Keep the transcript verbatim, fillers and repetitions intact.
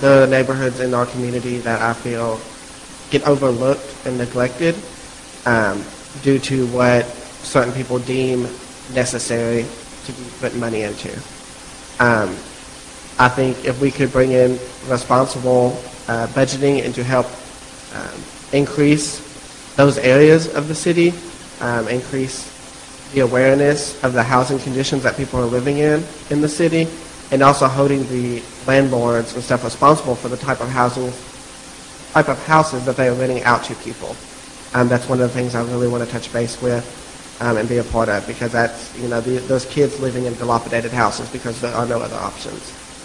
the neighborhoods in our community that I feel get overlooked and neglected um, due to what certain people deem necessary to be putting money into. Um, I think if we could bring in responsible uh, budgeting and to help um, increase those areas of the city, um, increase the awareness of the housing conditions that people are living in in the city, and also holding the landlords and stuff responsible for the type of housing, type of houses that they are renting out to people. Um, that's one of the things I really want to touch base with um, and be a part of, because that's, you know, the, those kids living in dilapidated houses because there are no other options.